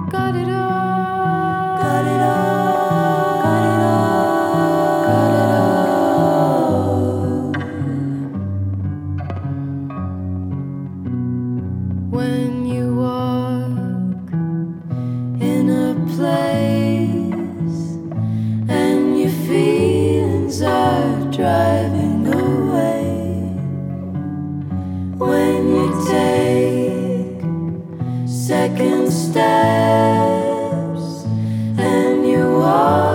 Got it all. Got it all. Got it all. Got it all. When you walk in a place and your feelings are driving away, when you take second steps and you walk